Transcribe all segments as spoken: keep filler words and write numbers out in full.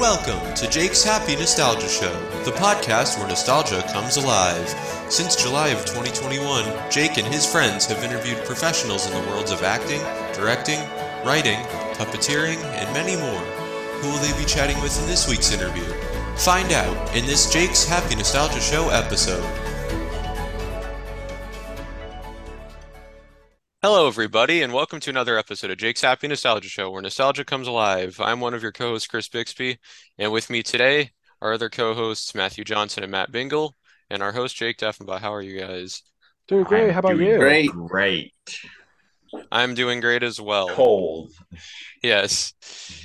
Welcome to Jake's Happy Nostalgia Show, the podcast where nostalgia comes alive. Since July of twenty twenty-one, Jake and his friends have interviewed professionals in the worlds of acting, directing, writing, puppeteering, and many more. Who will they be chatting with in this week's interview? Find out in this Jake's Happy Nostalgia Show episode. Hello, everybody, and welcome to another episode of Jake's Happy Nostalgia Show, where nostalgia comes alive. I'm one of your co-hosts, Chris Bixby, and with me today are other co-hosts, Matthew Johnson and Matt Bingle, and our host, Jake Deffenbaugh. How are you guys? Doing great. I'm How about doing you? Great. Great. I'm doing great as well. Cold. Yes.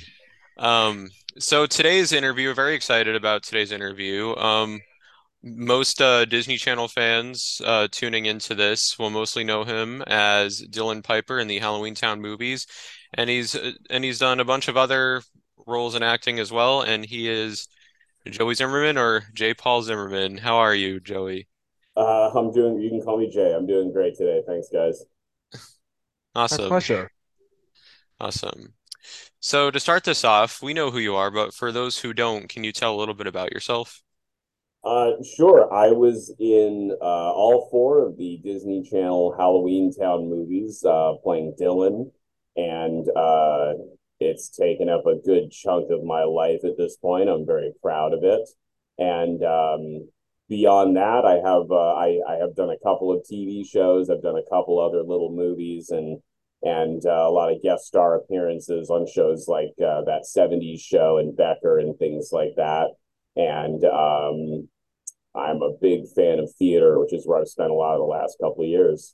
Um, so today's interview, we're very excited about today's interview. Um, most uh, Disney Channel fans uh, tuning into this will mostly know him as Dylan Piper in the Halloween Town movies, and he's uh, and he's done a bunch of other roles in acting as well. And he is Joey Zimmerman or J. Paul Zimmerman. How are you, Joey? Uh, I'm doing. You can call me Jay. I'm doing great today. Thanks, guys. My Awesome. pleasure. Awesome. So to start this off, we know who you are, but for those who don't, can you tell a little bit about yourself? Uh, sure. I was in uh, all four of the Disney Channel Halloween Town movies, uh, playing Dylan, and uh, it's taken up a good chunk of my life at this point. I'm very proud of it. And um, beyond that, I have uh, I, I have done a couple of T V shows. I've done a couple other little movies and and uh, a lot of guest star appearances on shows like uh, that seventies show and Becker and things like that. And um, I'm a big fan of theater, which is where I've spent a lot of the last couple of years.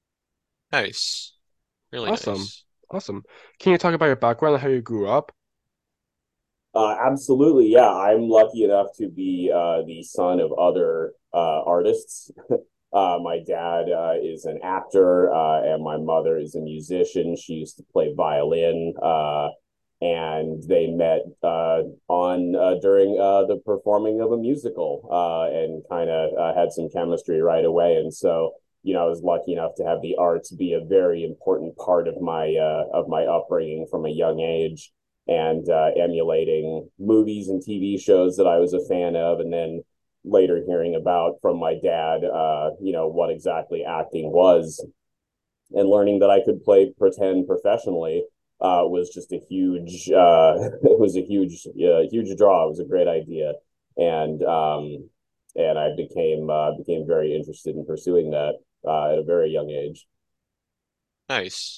Nice. Really Awesome. nice. Awesome. Can you talk about your background and how you grew up? Uh, absolutely, yeah. I'm lucky enough to be uh, the son of other uh, artists. uh, my dad uh, is an actor, uh, and my mother is a musician. She used to play violin. Uh, and they met uh, on uh, during uh, the performing of a musical uh, and kind of uh, had some chemistry right away. And so, you know, I was lucky enough to have the arts be a very important part of my uh, of my upbringing from a young age, and uh, emulating movies and T V shows that I was a fan of, and then later hearing about from my dad, uh, you know, what exactly acting was, and learning that I could play pretend professionally. Uh, was just a huge, uh, it was a huge, uh, huge draw. It was a great idea, and um, and I became uh, became very interested in pursuing that uh, at a very young age. Nice.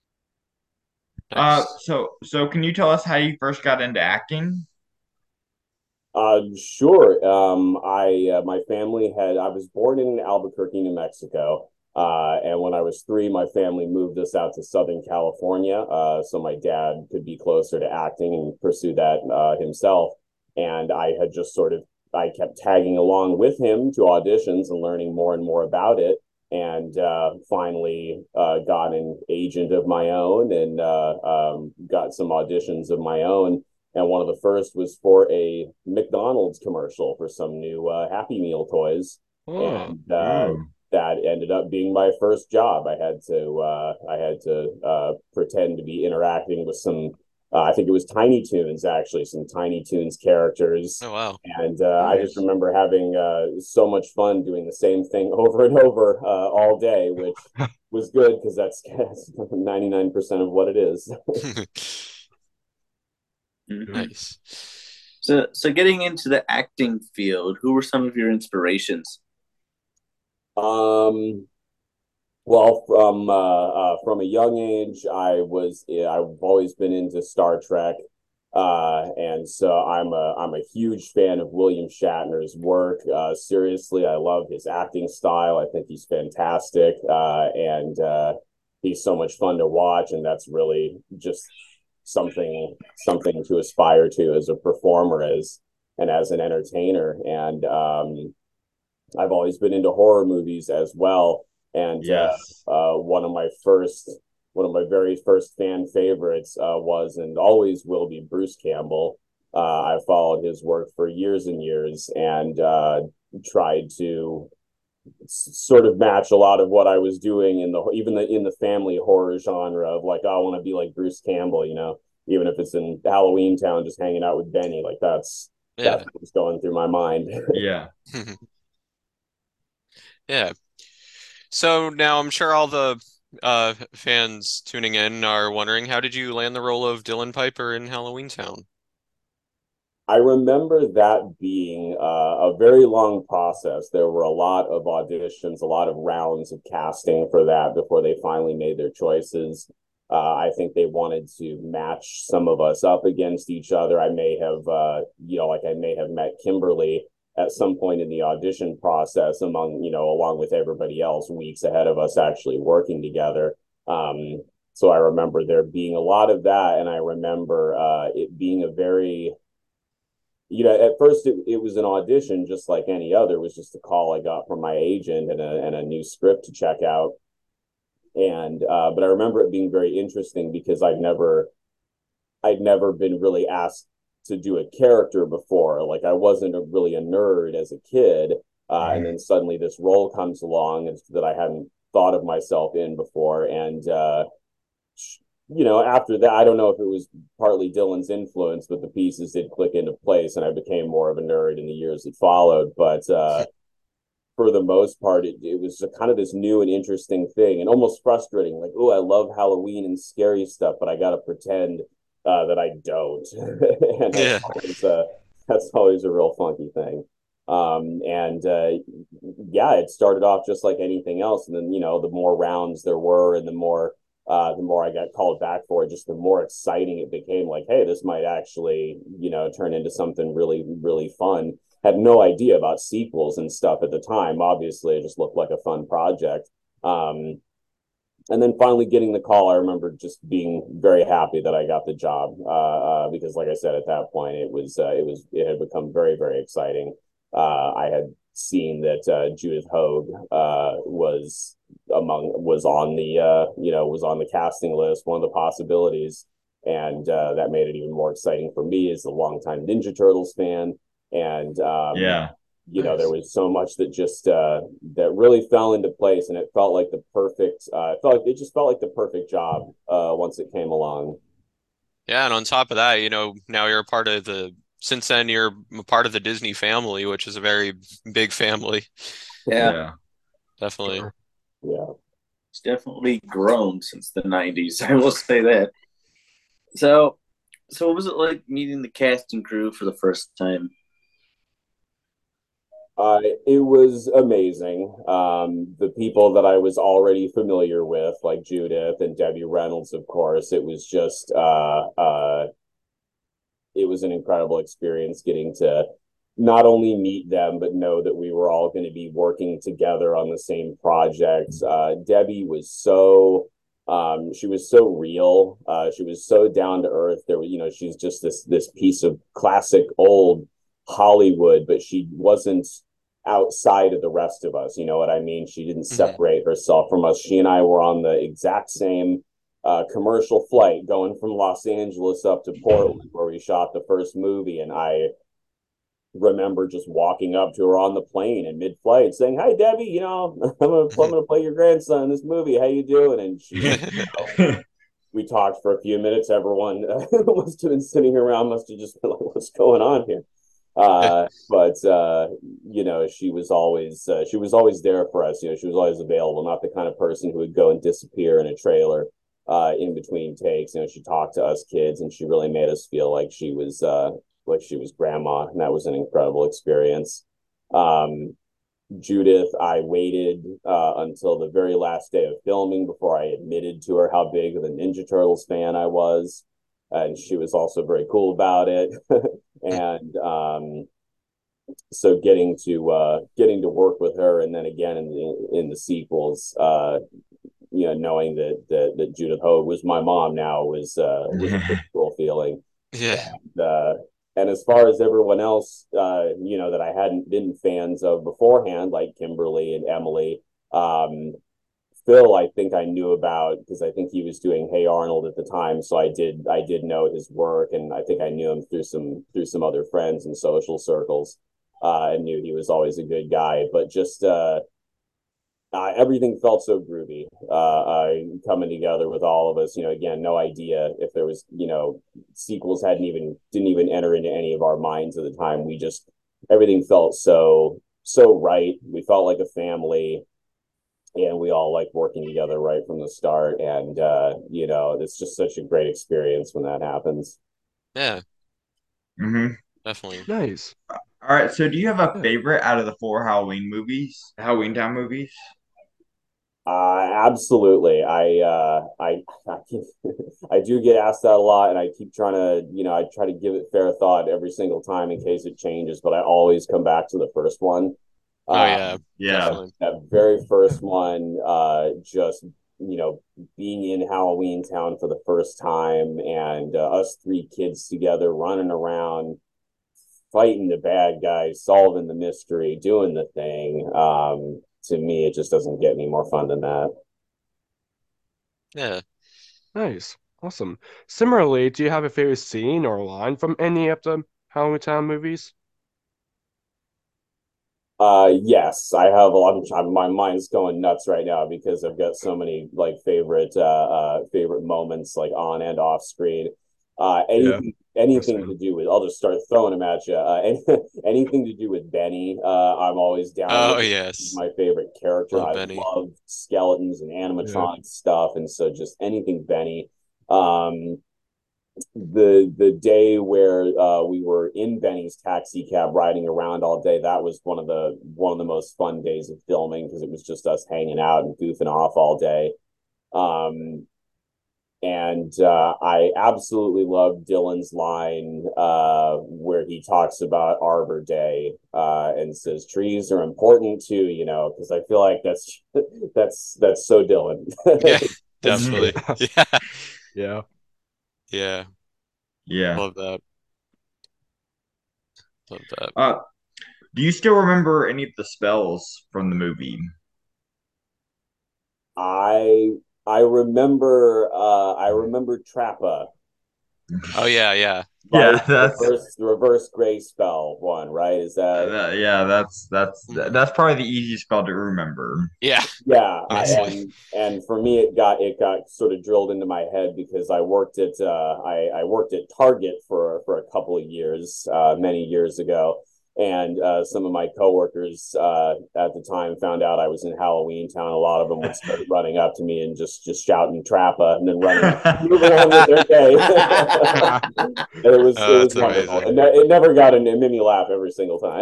Uh, Nice. so so can you tell us how you first got into acting? Uh, sure. Um, I uh, my family had. I was born in Albuquerque, New Mexico. Uh, and when I was three, my family moved us out to Southern California, uh, so my dad could be closer to acting and pursue that uh, himself. And I had just sort of, I kept tagging along with him to auditions and learning more and more about it. And uh, finally uh, got an agent of my own and uh, um, got some auditions of my own. And one of the first was for a McDonald's commercial for some new uh, Happy Meal toys. Oh, And uh, Ooh. that ended up being my first job. I had to uh, I had to uh, pretend to be interacting with some. Uh, I think it was Tiny Toons, actually, some Tiny Toons characters, Oh, wow. and uh, I just Nice. remember having uh, so much fun doing the same thing over and over uh, all day, which was good because that's ninety-nine percent of what it is. Mhm. Nice. So, so getting into the acting field, who were some of your inspirations? Um, Well, from uh, uh, from a young age, I was I've always been into Star Trek, uh, and so I'm a I'm a huge fan of William Shatner's work. Uh, seriously, I love his acting style. I think he's fantastic, uh, and uh, he's so much fun to watch, and that's really just something something to aspire to as a performer, as and as an entertainer. And um, I've always been into horror movies as well. And uh, Yes. uh, one of my first, one of my very first fan favorites uh, was and always will be Bruce Campbell. Uh, I followed his work for years and years and uh, tried to s- sort of match a lot of what I was doing in the even the in the family horror genre of like, oh, I want to be like Bruce Campbell, you know. even if it's in Halloween Town, just hanging out with Benny. Like that's Yeah. that's what's going through my mind. Yeah. Yeah. So now I'm sure all the uh, fans tuning in are wondering, how did you land the role of Dylan Piper in Halloween Town? I remember that being uh, a very long process. There were a lot of auditions, a lot of rounds of casting for that before they finally made their choices. Uh, I think they wanted to match some of us up against each other. I may have, uh, you know, like I may have met Kimberly at some point in the audition process among, you know, along with everybody else weeks ahead of us actually working together. Um, so I remember there being a lot of that. And I remember uh, it being a very, you know, at first it, it was an audition just like any other. It was just a call I got from my agent and a, and a new script to check out. And uh, but I remember it being very interesting because I'd never I'd never been really asked to do a character before. Like I wasn't a, really a nerd as a kid, uh, and then suddenly this role comes along that I hadn't thought of myself in before. And uh, you know, after that, I don't know if it was partly Dylan's influence, but the pieces did click into place, and I became more of a nerd in the years that followed. But uh, for the most part, it, it was a, kind of this new and interesting thing, and almost frustrating. Like, oh, I love Halloween and scary stuff, but I got to pretend uh, that I don't, and that's Yeah. always a that's always a real funky thing. Um, and uh, yeah, it started off just like anything else, and then you know, the more rounds there were, and the more uh, the more I got called back for it, just the more exciting it became. Like, hey, this might actually, you know, turn into something really, really fun. Had no idea about sequels and stuff at the time. Obviously, it just looked like a fun project. Um, and then finally getting the call, I remember just being very happy that I got the job uh, uh, because, like I said, at that point, it was uh, it was it had become very, very exciting. Uh, I had seen that uh, Judith Hoag uh, was among was on the uh, you know was on the casting list, one of the possibilities, and uh, that made it even more exciting for me as a longtime Ninja Turtles fan. And um, Yeah. you know, Nice. there was so much that just uh, that really fell into place, and it felt like the perfect. Uh, it felt like it just felt like the perfect job uh, once it came along. Yeah, and on top of that, you know, now you're a part of the, since then you're a part of the Disney family, which is a very big family. Yeah, Yeah. Definitely. Yeah. it's definitely grown since the nineties. I will say that. So, so what was it like meeting the cast and crew for the first time? Uh, it was amazing. Um, the people that I was already familiar with, like Judith and Debbie Reynolds, of course, it was just uh, uh, it was an incredible experience getting to not only meet them, but know that we were all going to be working together on the same project. Uh, Debbie was so um, she was so real. Uh, she was so down to earth. There, you know, she's just this this piece of classic old Hollywood, but she wasn't outside of the rest of us. You know what I mean? She didn't Mhm. separate herself from us. She and I were on the exact same uh, commercial flight going from Los Angeles up to Portland, where we shot the first movie. And I remember just walking up to her on the plane in mid-flight saying, "Hi, Debbie, you know, I'm gonna, I'm gonna play your grandson in this movie. How you doing?" And she, you know, we talked for a few minutes. Everyone uh, must have been sitting around, must have just been like, "What's going on here?" Uh, but uh, you know, she was always uh, she was always there for us. You know, she was always available. Not the kind of person who would go and disappear in a trailer uh, in between takes. You know, she talked to us kids, and she really made us feel like she was uh, like she was grandma, and that was an incredible experience. Um, Judith, I waited uh, until the very last day of filming before I admitted to her how big of a Ninja Turtles fan I was. And she was also very cool about it. and um, so getting to uh, getting to work with her, and then again in the, in the sequels, uh, you know, knowing that, that that Judith Hoag was my mom now was uh, was a pretty cool feeling. Yeah. And, uh, and as far as everyone else, uh, you know, that I hadn't been fans of beforehand, like Kimberly and Emily, um, Phil, I think I knew about because I think he was doing Hey Arnold at the time, so I did I did know his work, and I think I knew him through some through some other friends and social circles, uh, and knew he was always a good guy. But just uh, uh, everything felt so groovy, uh, uh, coming together with all of us. You know, again, no idea if there was, you know, sequels hadn't even didn't even enter into any of our minds at the time. We just everything felt so so right. We felt like a family, and we all like working together right from the start. And uh, you know, it's just such a great experience when that happens. Yeah, Mm-hmm. definitely. Nice. All right. So, do you have a Yeah. favorite out of the four Halloween movies, Halloween Town movies? Uh, absolutely. I, uh, I, I, keep, I do get asked that a lot, and I keep trying to, you know, I try to give it fair thought every single time in case it changes, but I always come back to the first one. Oh yeah, Um, Yeah. that, definitely. that very first one, uh, just, you know, being in Halloween Town for the first time, and uh, us three kids together running around, fighting the bad guys, solving the mystery, doing the thing. Um, to me, it just doesn't get any more fun than that. Yeah. Nice. Awesome. Similarly, do you have a favorite scene or line from any of the Halloween Town movies? Uh, yes, I have a lot of, my mind's going nuts right now because I've got so many like favorite uh, uh favorite moments like on and off screen. Uh, Yeah. anything anything to Same. do with, I'll just start throwing them at you. Uh, any, anything to do with Benny, uh, I'm always down Oh with. He's yes, my favorite character. love I Benny. love skeletons and Yeah. animatronic stuff, and so just anything Benny. Um, the the day where uh, we were in Benny's taxi cab riding around all day, that was one of the one of the most fun days of filming because it was just us hanging out and goofing off all day. Um, and uh, I absolutely love Dylan's line uh, where he talks about Arbor Day uh, and says trees are important too, you know, because I feel like that's that's that's so Dylan. Yeah, That's Mhm. definitely. Yeah, Yeah. yeah. Yeah. Love that. Love that. Uh, do you still remember any of the spells from the movie? I I remember uh I remember Trappa, Oh yeah, yeah. right? Yeah, The that's reverse the reverse gray spell one, right? Is uh, that that, yeah, that's that's Mhm. that's probably the easiest spell to remember. Yeah, yeah, I, honestly. and and for me it got it got sort of drilled into my head because I worked at uh I, I worked at Target for for a couple of years, uh many years ago. And uh, some of my coworkers uh, at the time found out I was in Halloween Town. A lot of them would start running up to me and just just shouting Trappa and then running moving on with their day. And it was it Oh, was that's wonderful. amazing. And it, it never got in. It made me laugh every single time.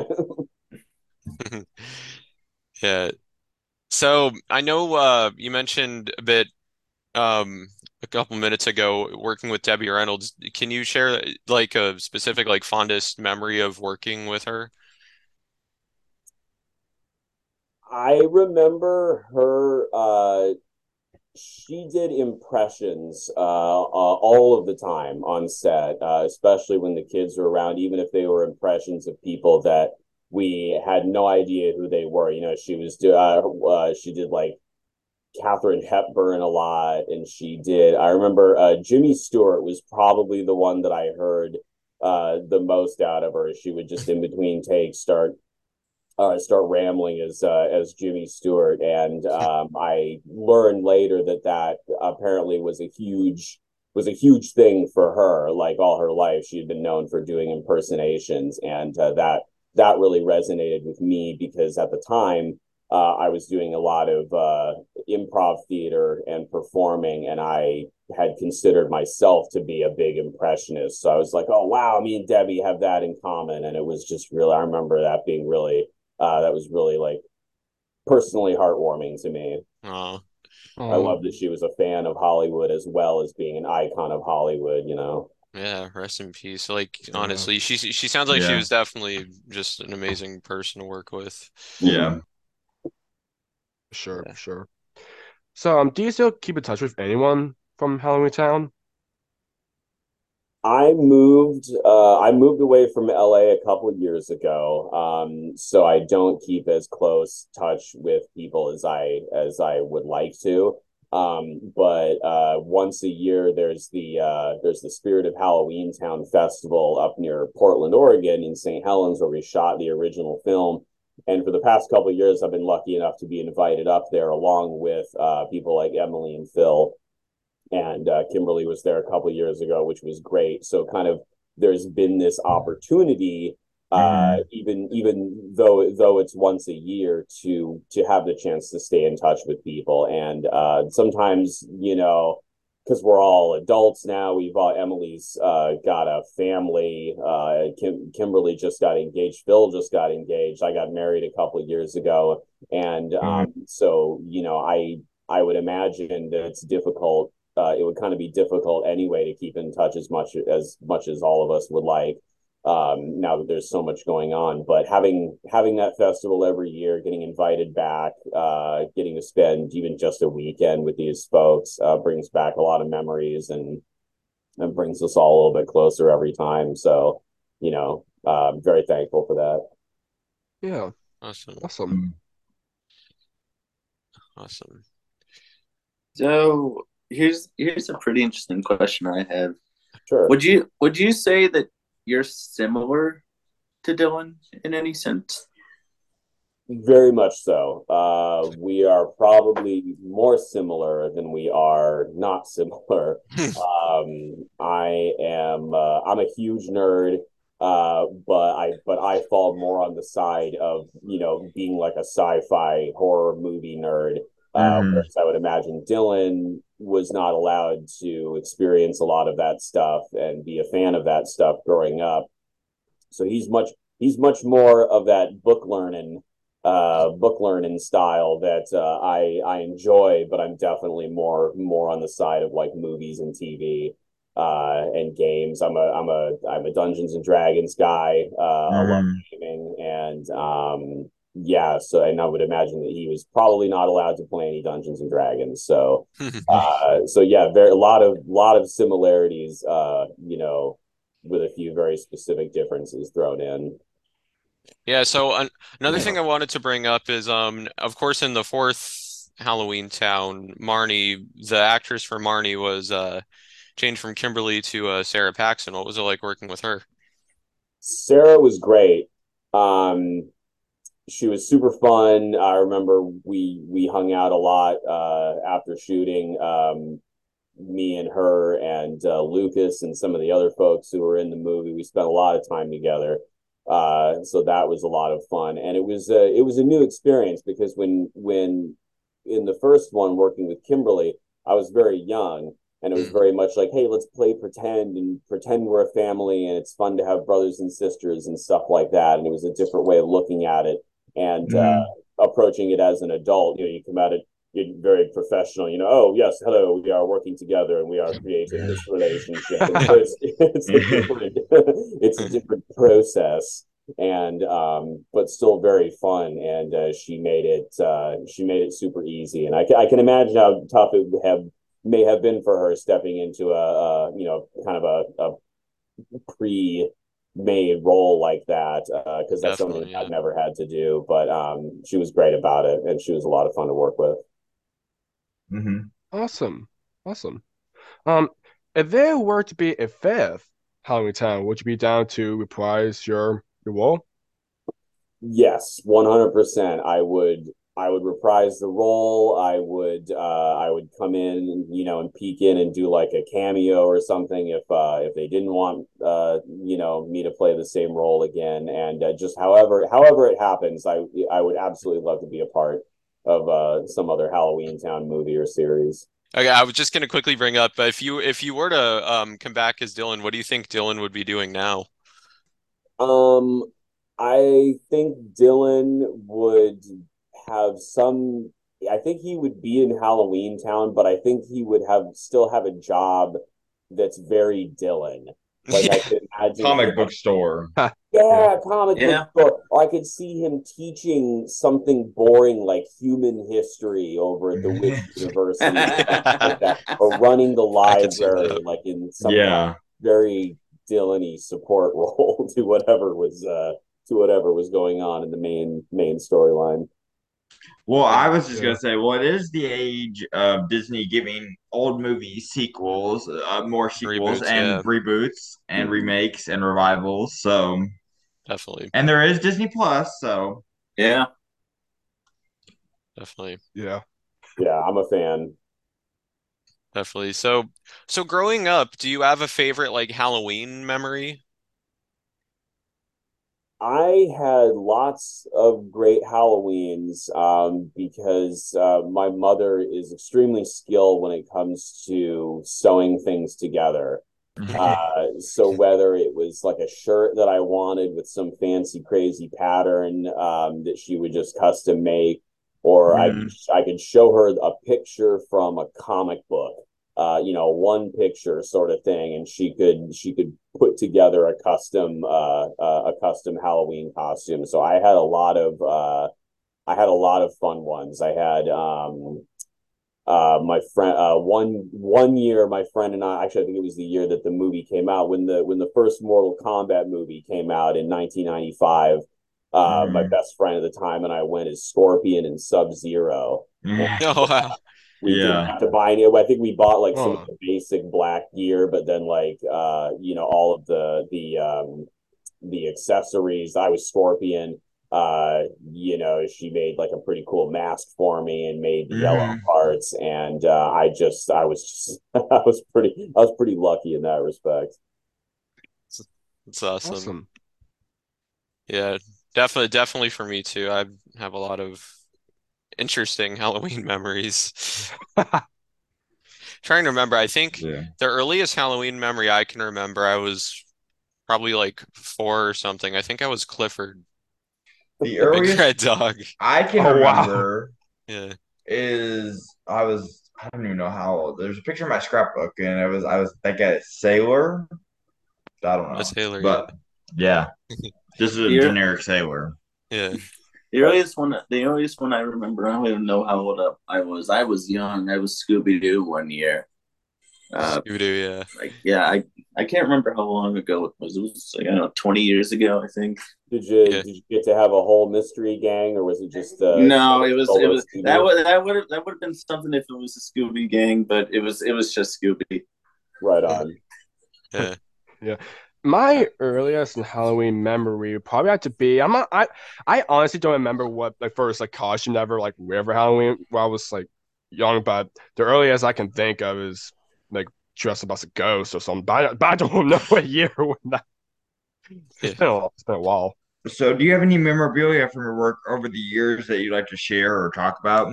Yeah. So I know uh you mentioned a bit um a couple minutes ago working with Debbie Reynolds. Can you share like a specific like fondest memory of working with her? I remember her. Uh, she did impressions uh, uh, all of the time on set, uh, especially when the kids were around, even if they were impressions of people that we had no idea who they were. You know, she was uh, uh, she did like Katharine Hepburn a lot, and she did. I remember uh, Jimmy Stewart was probably the one that I heard uh, the most out of her. She would just in between takes start uh, start rambling as uh, as Jimmy Stewart, and um, I learned later that that apparently was a huge was a huge thing for her. Like all her life, she had been known for doing impersonations, and uh, that that really resonated with me because at the time uh, I was doing a lot of uh, improv theater and performing, and I had considered myself to be a big impressionist. So I was like, oh wow, me and Debbie have that in common, and it was just really I remember that being really uh, that was really like personally heartwarming to me. Oh, I Um, love that she was a fan of Hollywood as well as being an icon of Hollywood, you know. yeah, rest in peace. Like yeah. honestly, she she sounds like she Yeah, was definitely just an amazing person to work with. yeah. Sure, Yeah. sure. So, um, do you still keep in touch with anyone from Halloween Town? I moved uh I moved away from L A a couple of years ago. Um so I don't keep as close touch with people as I as I would like to. Um but uh once a year there's the uh there's the Spirit of Halloween Town Festival up near Portland, Oregon in Saint Helens where we shot the original film. and for the past couple of years, I've been lucky enough to be invited up there along with uh, people like Emily and Phil. And uh, Kimberly was there a couple of years ago, which was great. So kind of there's been this opportunity, uh, Mhm. even even though though it's once a year, to to have the chance to stay in touch with people. And uh, sometimes, you know, because we're all adults now, we've all Emily's uh, got a family. Uh, Kim, Kimberly just got engaged. Phil just got engaged. I got married a couple of years ago, and Mhm. um, so you know, I I would imagine that it's difficult, uh, it would kind of be difficult anyway to keep in touch as much as much as all of us would like. Um, now that there's so much going on, but having having that festival every year, getting invited back, uh, getting to spend even just a weekend with these folks uh, brings back a lot of memories, and and brings us all a little bit closer every time. So, you know, uh, I'm very thankful for that. Yeah, Awesome. awesome. Awesome. So here's here's a pretty interesting question I have. Sure. Would you would you say that you're similar to Dylan in any sense? Very much so. Uh, we are probably more similar than we are not similar. Um, I am uh, I'm a huge nerd, uh, but I but I fall more on the side of, you know, being like a sci-fi horror movie nerd. Uh, Mhm. whereas I would imagine Dylan was not allowed to experience a lot of that stuff and be a fan of that stuff growing up. So he's much he's much more of that book learning uh book learning style that uh, I I enjoy, but I'm definitely more more on the side of like movies and T V uh and games. I'm a I'm a I'm a Dungeons and Dragons guy. Uh I love Mhm. gaming, and um yeah, so and I would imagine that he was probably not allowed to play any Dungeons and Dragons. So uh so yeah, very a lot of lot of similarities, uh, you know, with a few very specific differences thrown in. Yeah, so an another Yeah. thing I wanted to bring up is, um, of course, in the fourth Halloween Town, Marnie, the actress for Marnie was uh changed from Kimberly to uh, Sarah Paxton. What was it like working with her? Sarah was great. Um, she was super fun. I remember we we hung out a lot uh, after shooting. Um, me and her and uh, Lucas and some of the other folks who were in the movie. We spent a lot of time together. Uh, so that was a lot of fun, and it was a, it was a new experience because when when in the first one working with Kimberly, I was very young, and it was Mm. very much like, hey, let's play pretend and pretend we're a family, and it's fun to have brothers and sisters and stuff like that. And it was a different way of looking at it, and uh, Mhm. approaching it as an adult. You know, you come at it very professional, you know, oh yes, hello, we are working together and we are creating this relationship. And so it's it's a different it's a different process, and um but still very fun. And uh, she made it uh she made it super easy, and I, I can imagine how tough it would have may have been for her stepping into a, a you know, kind of a, a pre made role like that, because uh, that's something Definitely, I've yeah. never had to do. But um she was great about it, and she was a lot of fun to work with. Mhm. Awesome. Awesome. Um, if there were to be a fifth Halloween Town, would you be down to reprise your your role? Yes, one hundred percent. I would I would reprise the role. I would uh I would come in and, you know, and peek in and do like a cameo or something if uh if they didn't want uh you know, me to play the same role again. And uh, just however however it happens, I I would absolutely love to be a part of uh some other Halloween Town movie or series. Okay, I was just gonna quickly bring up, if you if you were to um come back as Dylan, what do you think Dylan would be doing now? Um, I think Dylan would have some. I think he would be in Halloween Town, but I think he would have still have a job that's very Dylan. Like I Yeah. could imagine him, Comic book store. Yeah. yeah, comic book Yeah. store. Or I could see him teaching something boring like human history over at the Witch University or something like that, or running the I could see library that. like in some kind Yeah. of very Dylan-y support role to whatever was uh to whatever was going on in the main main storyline. Well, I Yeah. was just Yeah. gonna say, well, it is the age of Disney giving old movie sequels, uh, more sequels Reboots, and yeah, reboots and Mhm. remakes and revivals. So, definitely. and there is Disney Plus, so Yeah. Definitely. Yeah. Yeah, I'm a fan. Definitely. So, so growing up, do you have a favorite like Halloween memory? I had lots of great Halloweens um, because uh, my mother is extremely skilled when it comes to sewing things together. Uh, so whether it was like a shirt that I wanted with some fancy, crazy pattern um, that she would just custom make, or I could Mhm. I could show her a picture from a comic book, uh, you know, one picture sort of thing, and she could she could put together a custom uh, uh, a custom Halloween costume. So I had a lot of uh, I had a lot of fun ones. I had um, uh, my friend uh, one one year my friend and I, actually I think it was the year that the movie came out, when the when the first Mortal Kombat movie came out in nineteen ninety-five. Uh, my Mhm. best friend at the time and I went as Scorpion and Sub Zero, and Oh wow. we didn't Yeah. have to buy any. I think we bought like some of Oh, the basic black gear, but then like uh, you know, all of the the um, the accessories. I was Scorpion. Uh, you know, she made like a pretty cool mask for me and made the yellow Hmm. parts, and uh, I just, I was just, I was pretty, I was pretty lucky in that respect. It's awesome. awesome. Yeah, definitely, definitely for me too. I have a lot of interesting Halloween memories. Trying to remember, I think Yeah. the earliest Halloween memory I can remember, I was probably like four or something. I think I was Clifford, The the big earliest red dog. I can Oh wow. remember Yeah. is I was I don't even know how old. There's a picture in my scrapbook, and it was I was like a sailor. I don't A know, sailor, yeah. but yeah, just a The, generic sailor. Yeah. the earliest one, the earliest one I remember, I don't even know how old I was. I was young. I was Scooby Doo one year. Uh, Scooby-Doo, yeah. like yeah, I I can't remember how long ago it was. It was like I don't know, twenty years ago, I think. Did you Yeah. did you get to have a whole mystery gang, or was it just uh, No, it was it solo was that Scooby? would that would have that would have been something if it was a Scooby gang, but it was it was just Scooby. Right Mhm. on. Yeah. Yeah. My earliest Halloween memory would probably have to be I'm not I I honestly don't remember what like first like costume ever like wear for Halloween while I was like young, but the earliest I can think of is like dressed up as a ghost or something. But I, but I don't know what year when that it's Yeah. been a it's been a while. So, do you have any memorabilia from your work over the years that you'd like to share or talk about?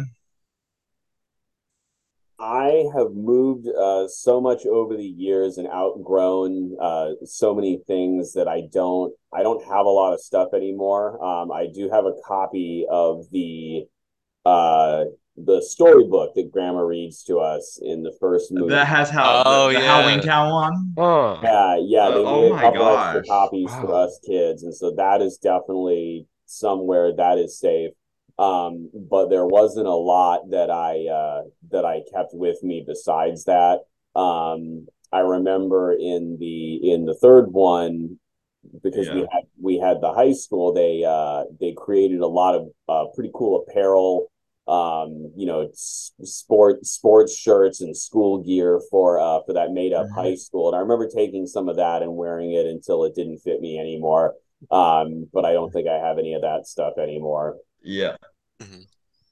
I have moved uh, so much over the years and outgrown uh, so many things that I don't I don't have a lot of stuff anymore. Um, I do have a copy of the uh, the storybook that Grandma reads to us in the first That movie. has how the, Oh, the Halloween yeah. Town one? Oh, Yeah, yeah, Uh, they oh made a my couple extra gosh. copies for wow. us kids, and so that is definitely somewhere that is safe. Um, but there wasn't a lot that I uh, that I kept with me besides that. Um, I remember in the in the third one, because we Yeah. had we had the high school, they uh they created a lot of uh pretty cool apparel, um you know, sport sports shirts and school gear for uh for that made up high Mhm. school, and I remember taking some of that and wearing it until it didn't fit me anymore. Um but I don't think I have any of that stuff anymore. Yeah. Mhm.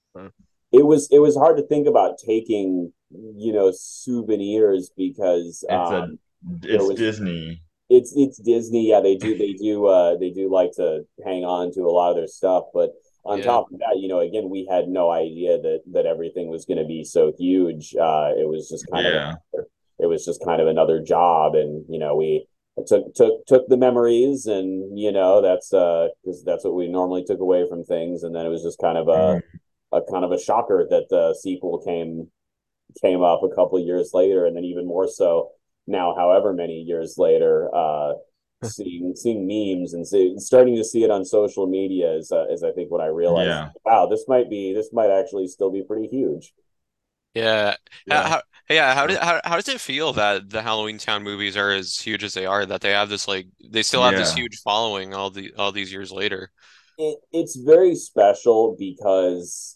It was it was hard to think about taking, you know, souvenirs because It's a um there it's was Disney. it's it's Disney. Yeah, they do they do uh they do like to hang on to a lot of their stuff. But on Yeah. top of that, you know, again, we had no idea that that everything was going to be so huge. Uh, it was just kind of Yeah. it was just kind of another job, and you know, we took took took the memories, and you know, that's uh because that's what we normally took away from things, and then it was just kind of a Mhm. a kind of a shocker that the sequel came came up a couple of years later, and then even more so now, however many years later, uh, seeing seeing memes and see, starting to see it on social media is uh, is I think when I realized, Yeah. wow, this might be this might actually still be pretty huge. Yeah. How, Yeah. how, yeah, how did how, how does it feel that the Halloween Town movies are as huge as they are, that they have this like they still have this Yeah. huge following all the all these years later? It, it's very special because,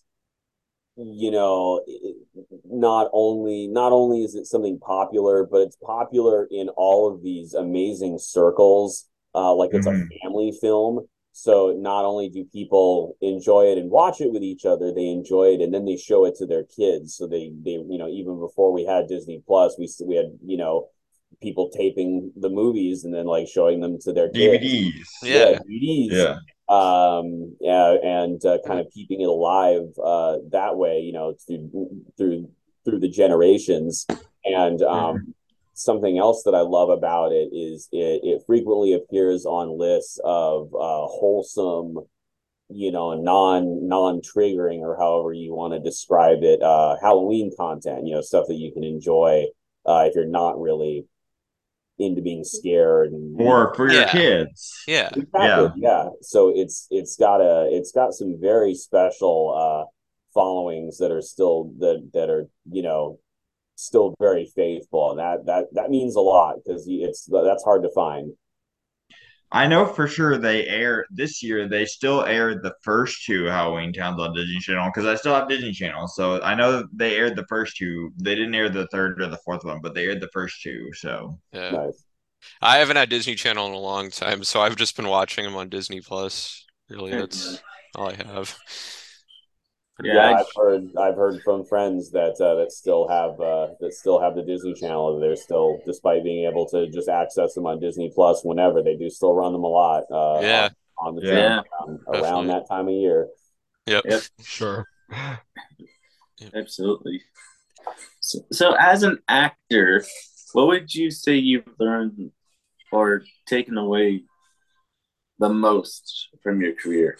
you know, it, not only not only is it something popular, but it's popular in all of these amazing circles. Uh, like it's a Hmm. family film, So not only do people enjoy it and watch it with each other, they enjoy it and then they show it to their kids. So they they you know even before we had Disney Plus, we we had you know people taping the movies and then like showing them to their kids. D V Ds. Yeah, Yeah. D V Ds. Yeah. Um, yeah, and uh, kind of keeping it alive uh, that way, you know, through through through the generations. And um, something else that I love about it is it, it frequently appears on lists of uh, wholesome, you know, non non triggering or however you want to describe it, uh, Halloween content. You know, stuff that you can enjoy uh, if you're not really into being scared and you know, Or for your Yeah. kids. Yeah. exactly, yeah. So it's it's got a it's got some very special uh followings that are still that that are you know still very faithful, and that that that means a lot because it's that's hard to find. I know for sure they air this year. They still aired the first two Halloween Towns on Disney Channel because I still have Disney Channel. So I know they aired the first two. They didn't air the third or the fourth one, but they aired the first two. So Yeah. Nice. I haven't had Disney Channel in a long time, so I've just been watching them on Disney Plus. Really, Yeah. that's all I have. Yeah, Yeah, I- I've heard I've heard from friends that uh, that still have uh, that still have the Disney Channel. They're still, despite being able to just access them on Disney Plus whenever, they do still run them a lot uh, Yeah. on, on the Yeah. channel around, around Definitely. that time of year. Yep. Yep. Sure. absolutely. So, so as an actor, what would you say you've learned or taken away the most from your career?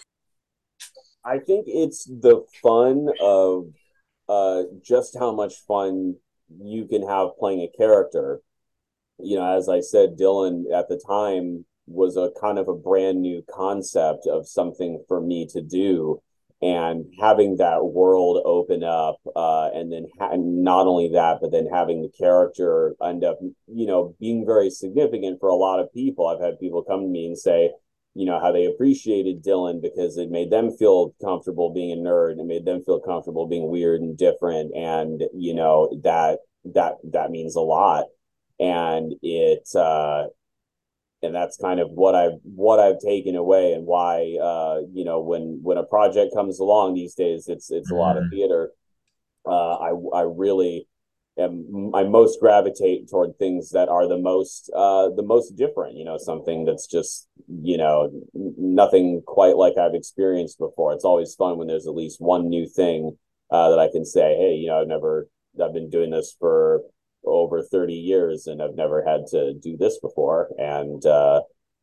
I think it's the fun of uh, just how much fun you can have playing a character. You know, as I said, Dylan at the time was a kind of a brand new concept of something for me to do. And having that world open up, uh, and then ha- not only that, but then having the character end up, you know, being very significant for a lot of people. I've had people come to me and say, you know, how they appreciated Dylan because it made them feel comfortable being a nerd and it made them feel comfortable being weird and different. And, you know, that that that means a lot. And it uh and that's kind of what I've what I've taken away and why uh, you know, when when a project comes along these days, it's it's a lot of theater. Uh I I really am I most gravitate toward things that are the most uh the most different, you know, something that's just, you know, nothing quite like I've experienced before. It's always fun when there's at least one new thing uh that I can say, hey, you know, I've never I've been doing this for over thirty years and I've never had to do this before. And uh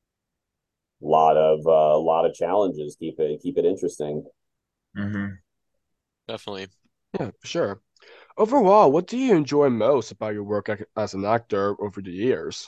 lot of a uh, lot of challenges keep it keep it interesting. Mm-hmm. Definitely. Yeah, for sure. Overall, what do you enjoy most about your work ac- as an actor over the years?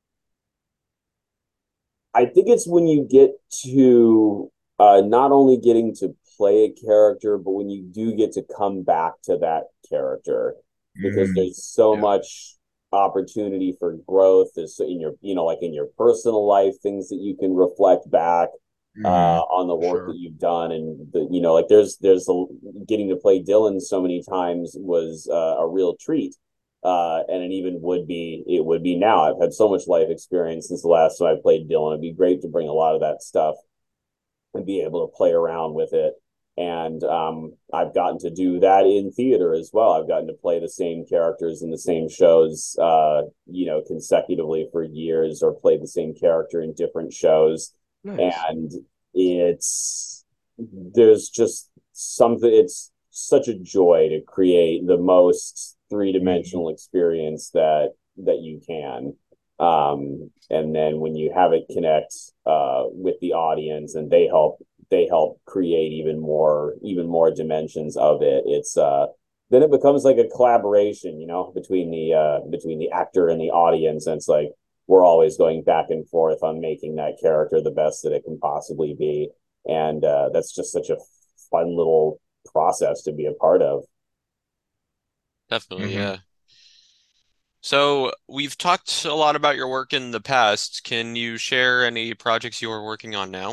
I think it's when you get to uh, not only getting to play a character, but when you do get to come back to that character, because Mhm. there's so Yeah. much opportunity for growth. There's so in your, you know, like in your personal life, things that you can reflect back uh, Mhm. on the work Sure. that you've done, and the, you know, like there's there's a, getting to play Dylan so many times was uh, a real treat. Uh, and it even would be it would be now. I've had so much life experience since the last time I played Dylan. It'd be great to bring a lot of that stuff and be able to play around with it. And um, I've gotten to do that in theater as well. I've gotten to play the same characters in the same shows, uh, you know, consecutively for years, or play the same character in different shows. Nice. And it's there's just something. It's such a joy to create the most three dimensional experience that that you can. Um, and then when you have it connect uh, with the audience, and they help they help create even more even more dimensions of it. It's uh, then it becomes like a collaboration, you know, between the uh, between the actor and the audience, and it's like we're always going back and forth on making that character the best that it can possibly be, and uh, that's just such a fun little process to be a part of. Definitely, Mhm. yeah. So we've talked a lot about your work in the past. Can you share any projects you are working on now?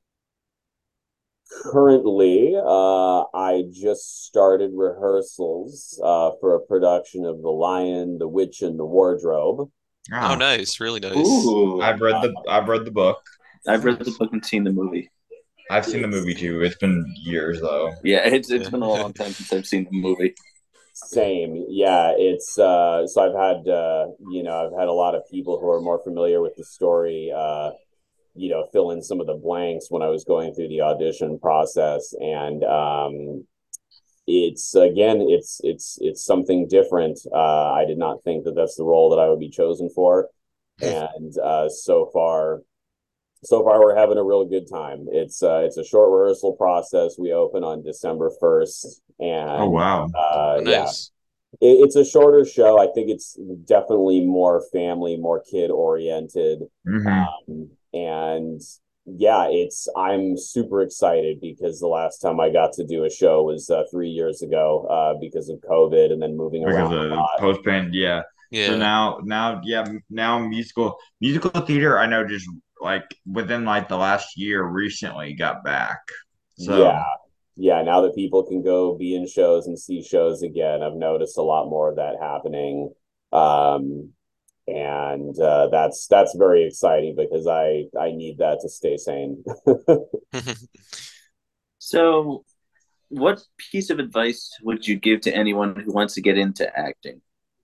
Currently, uh, I just started rehearsals uh, for a production of The Lion, the Witch, and the Wardrobe. Oh, Ah, nice. Really nice. Ooh, I've read the I've read the book. I've read the Nice. book and seen the movie. I've seen the It's movie too. It's been years though. Yeah, it's it's been a Yeah. long time since I've seen the movie. same. Yeah, it's uh so I've had uh you know, I've had a lot of people who are more familiar with the story uh you know, fill in some of the blanks when I was going through the audition process. And um it's again, it's it's it's something different. Uh I did not think that that's the role that I would be chosen for. And uh so far so far we're having a real good time. It's uh it's a short rehearsal process. We open on December first, Oh and wow. uh yeah, Nice. it, it's a shorter show. I think it's definitely more family, more kid oriented. Mm-hmm. Um, and yeah, it's I'm super excited because the last time I got to do a show was uh, three years ago uh, because of COVID and then moving Because around a of lot. post band, yeah. So Yeah. now, now, yeah, now musical musical theater. I know just like within like the last year, recently got back. Yeah, So yeah. Now that people can go be in shows and see shows again, I've noticed a lot more of that happening. Um, and uh, that's that's very exciting because I I need that to stay sane. So, what piece of advice would you give to anyone who wants to get into acting?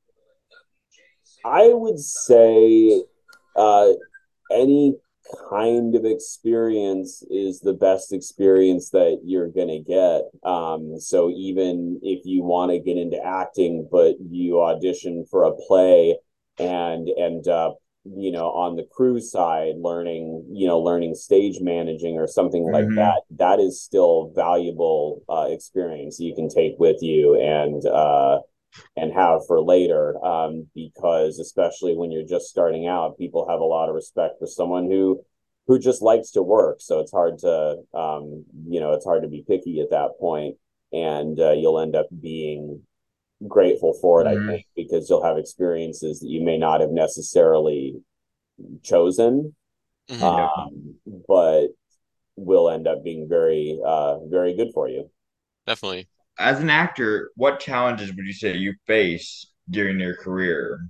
I would say uh, any kind of experience is the best experience that you're going to get. Um, so even if you want to get into acting, but you audition for a play and end up, you know, on the crew side, learning, you know, learning stage managing or something like hmm that, that is still valuable uh, experience you can take with you and, uh, and have for later. Um, because especially when you're just starting out, people have a lot of respect for someone who who just likes to work. So it's hard to um, you know it's hard to be picky at that point, and uh, you'll end up being grateful for it. I hmm think because you'll have experiences that you may not have necessarily chosen, Mhm. Yeah. um, but will end up being very uh, very good for you. Definitely. As an actor, what challenges would you say you face during your career?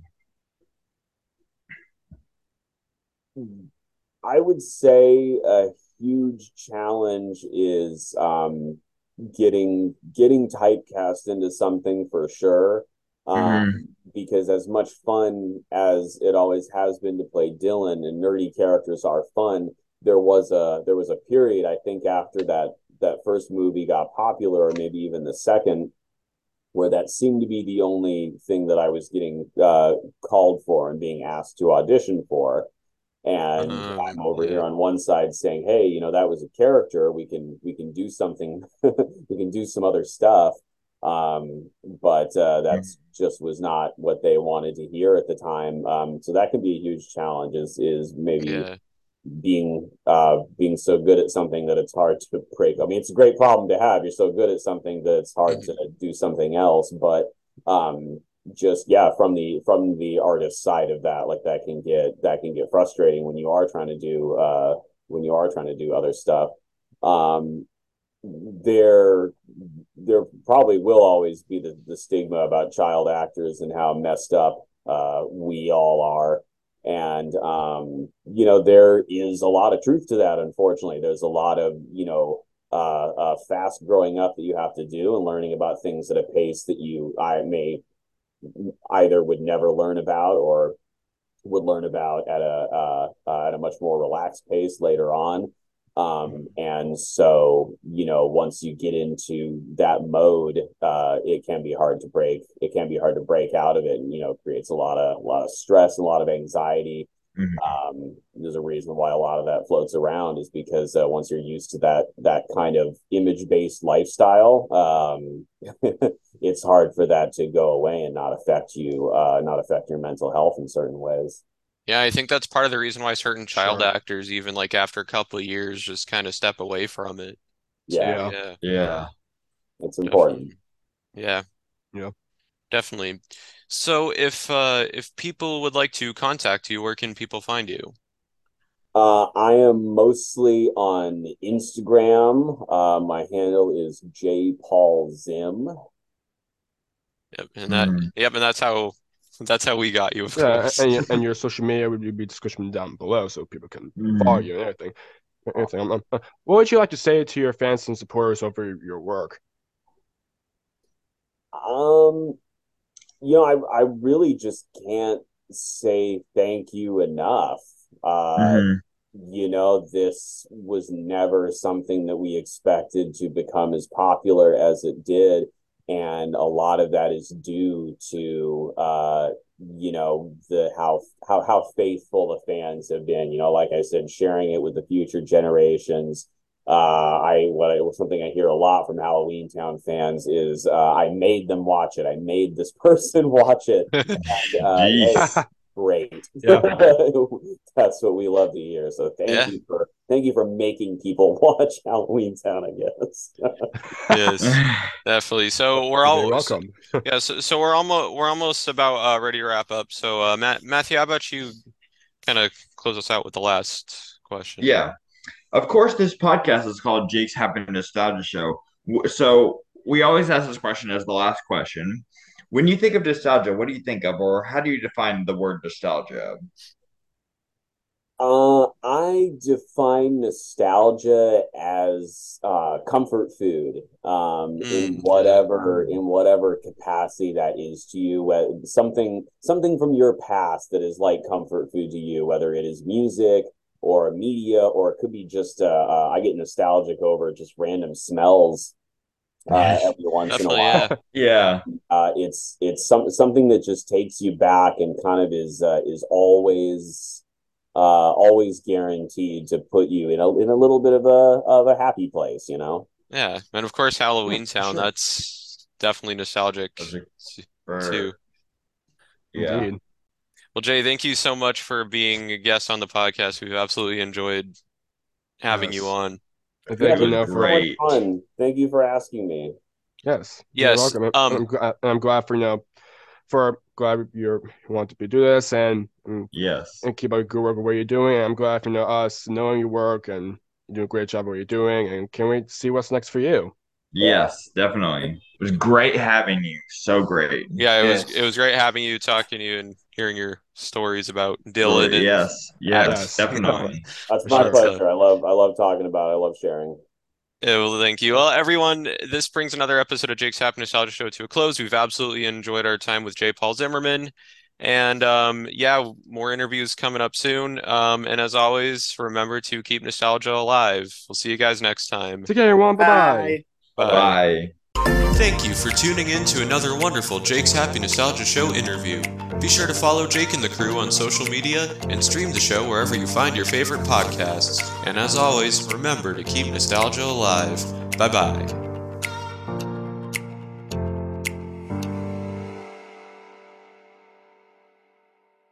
I would say a huge challenge is um, getting getting typecast into something for sure. Um, hmm because as much fun as it always has been to play Dylan, and nerdy characters are fun, there was a there was a period I think after that that first movie got popular, or maybe even the second, where that seemed to be the only thing that I was getting uh, called for and being asked to audition for. And Um, I'm over here yeah. on one side saying, hey, you know, that was a character, we can we can do something, we can do some other stuff. Um but uh that's just was not what they wanted to hear at the time. Um so that can be a huge challenge, is is maybe Yeah. being uh being so good at something that it's hard to break. I mean, it's a great problem to have. You're so good at something that it's hard to Mhm. do something else. But um just yeah, from the from the artist side of that, like that can get that can get frustrating when you are trying to do uh when you are trying to do other stuff. Um there there probably will always be the, the stigma about child actors and how messed up uh, we all are. And, um, you know, there is a lot of truth to that, unfortunately. There's a lot of, you know, uh, uh, fast growing up that you have to do and learning about things at a pace that you I may either would never learn about or would learn about at a uh, uh, at a much more relaxed pace later on. Um, and so, you know, once you get into that mode, uh, it can be hard to break. It can be hard to break out of it, and you know, creates a lot of a lot of stress and a lot of anxiety. hmm Um, there's a reason why a lot of that floats around, is because uh, once you're used to that that kind of image based lifestyle, um, it's hard for that to go away and not affect you, uh, not affect your mental health in certain ways. Yeah, I think that's part of the reason why certain child Sure. actors, even like after a couple of years, just kind of step away from it Yeah, too. Yeah. Yeah, Yeah. it's important. definitely. Yeah, Yeah. definitely. So if uh if people would like to contact you, where can people find you? Uh, I am mostly on Instagram. Uh, my handle is J Paul Zim. Yep, and that hmm yep, and that's how That's how we got you, of Yeah, course. and your, and your social media would be description down below so people can Mhm. follow you and everything. Everything. Um, um, uh, what would you like to say to your fans and supporters over your work? Um, you know, I I really just can't say thank you enough. Uh, Mhm. you know, this was never something that we expected to become as popular as it did. And a lot of that is due to uh, you know, the how how how faithful the fans have been. You know, like I said, sharing it with the future generations. Uh, I what I, something I hear a lot from Halloween Town fans is uh, I made them watch it. I made this person watch it. And, uh, hey, Jeez. great. Yeah. That's what we love to hear. So thank Yeah. you for thank you for making people watch Halloween Town, I guess. Yes, definitely. So we're You're all very welcome. yeah. So, so we're almost we're almost about uh, ready to wrap up. So uh, Matt Matthew, how about you kind of close us out with the last question? Yeah. Of course, this podcast is called Jake's Happy Nostalgia Show. W- So we always ask this question as the last question. When you think of nostalgia, what do you think of, or how do you define the word nostalgia? Uh, I define nostalgia as uh, comfort food, um, in Mm, yeah, whatever in whatever capacity that is to you. Uh, something something from your past that is like comfort food to you, whether it is music or media, or it could be just uh, uh, I get nostalgic over just random smells uh, every once in a definitely. while. Yeah, Yeah. Uh, it's it's some something that just takes you back and kind of is uh, is always uh, always guaranteed to put you in a in a little bit of a of a happy place, you know. yeah, and of course Yeah, Halloween for Town. sure. That's definitely nostalgic Those are t- too. for yeah. Indeed. Well, Jay, thank you so much for being a guest on the podcast. We've absolutely enjoyed having you Yes. on. And Yeah, thank you, It was this Noah, is so for much great. fun. Thank you for asking me. yes, you're Yes. welcome. And Um. I'm glad, and I'm glad for you know, for glad you want to be do this and and, Yes. and keep up good work with what you're doing. And I'm glad for you know us knowing your work and you're doing a great job of what you're doing. And can't wait to see what's next for you. Yeah. Yes, definitely. It was great having you. So great. Yeah, it was it Yes. was great having you, talking to you, and hearing your stories about Dylan Story. and Yes. Yes, acting. Yes. Um, definitely. That's For my sure. but uh, pleasure. I love I love talking about it. I love sharing. yeah, well, thank you. Well, everyone, this brings another episode of Jake's Happy Nostalgia Show to a close. We've absolutely enjoyed our time with J. Paul Zimmerman. And um, yeah, more interviews coming up soon. Um, and as always, remember to keep nostalgia alive. We'll see you guys next time. Take care, everyone. Bye bye. Bye bye. Bye. Bye. Thank you for tuning in to another wonderful Jake's Happy Nostalgia Show interview. Be sure to follow Jake and the crew on social media and stream the show wherever you find your favorite podcasts. And as always, remember to keep nostalgia alive. Bye bye.